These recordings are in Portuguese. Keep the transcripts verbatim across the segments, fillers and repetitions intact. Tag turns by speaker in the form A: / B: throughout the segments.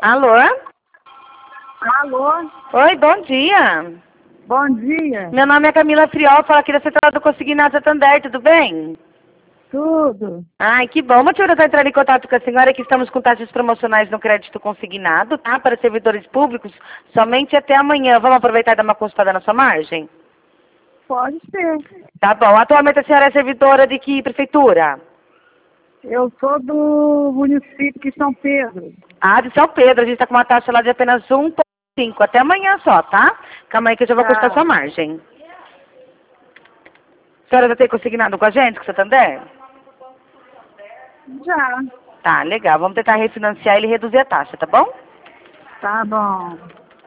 A: Alô?
B: Alô?
A: Oi, bom dia.
B: Bom dia.
A: Meu nome é Camila Friol, falo aqui da Central do Consignado Santander, tudo bem?
B: Tudo.
A: Ai, que bom. Motivo de eu estar entrando em contato com a senhora é que estamos com taxas promocionais no crédito consignado, tá? Para servidores públicos, somente até amanhã. Vamos aproveitar e dar uma consultada na sua margem?
B: Pode ser.
A: Tá bom. Atualmente a senhora é servidora de que prefeitura?
B: Eu sou do município de São Pedro.
A: Ah, de São Pedro. A gente está com uma taxa lá de apenas um vírgula cinco. Até amanhã só, tá? Calma aí que eu já vou
B: Tá.
A: custar sua margem. A senhora já tem consignado com a gente, com o Santander?
B: Já.
A: Tá, legal. Vamos tentar refinanciar ele e reduzir a taxa, tá bom?
B: Tá bom.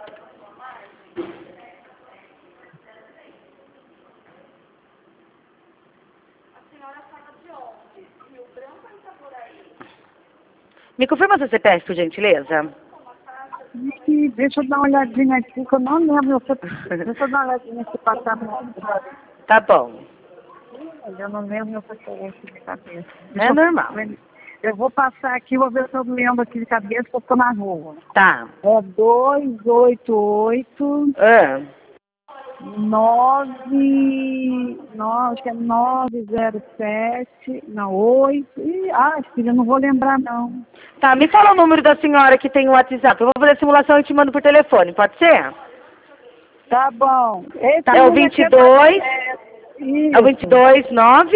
A: Me confirma seu C P F, por gentileza?
B: E deixa eu dar uma olhadinha aqui, que eu não lembro. Eu sou... Deixa eu dar uma olhadinha aqui passar no...
A: Tá bom.
B: Eu não lembro meu preferência de cabeça.
A: É
B: Deixa eu-
A: normal.
B: Eu vou passar aqui, vou ver se eu lembro aqui de cabeça, porque eu tô na rua.
A: Tá.
B: É dois oito oito
A: Ah,
B: nove, nove, acho que é nove zero sete, não, oito, ih, ah, filha, não vou lembrar não.
A: tá, me fala o número da senhora que tem o WhatsApp. Eu vou fazer a simulação e te mando por telefone, pode ser?
B: Tá bom. Esse
A: É o
B: número
A: vinte
B: aqui
A: e dois,
B: é,
A: é o vinte e
B: isso,
A: dois, nove,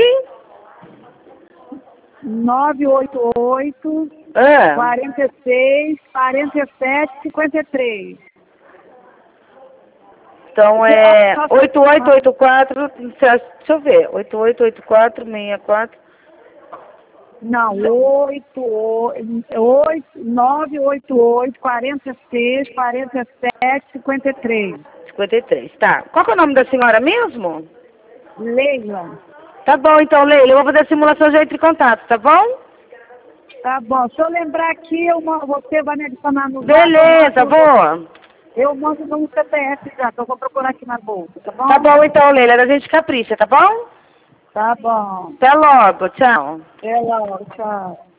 B: nove oito oito,
A: ah,
B: quarenta e seis, quarenta e sete, cinquenta e três.
A: então é oito oito oito quatro, deixa eu ver, oito oito oito quatro, seis quatro,
B: Não, oito, oito, nove oito oito, quarenta e seis, quarenta e sete, cinquenta e três.
A: cinquenta e três, tá. Qual que é o nome da senhora mesmo?
B: Leila.
A: Tá bom, então, Leila, eu vou fazer a simulação e já entre em contato, tá bom?
B: Tá bom. Se eu lembrar aqui, eu, ma- você vai me adicionar no
A: Beleza,
B: eu mando,
A: vou.
B: eu mando no C P F já, que eu vou procurar aqui na bolsa, tá bom?
A: Tá bom, então, Leila, a gente capricha, tá bom?
B: Tá bom.
A: Até logo, tchau.
B: Até logo, tchau.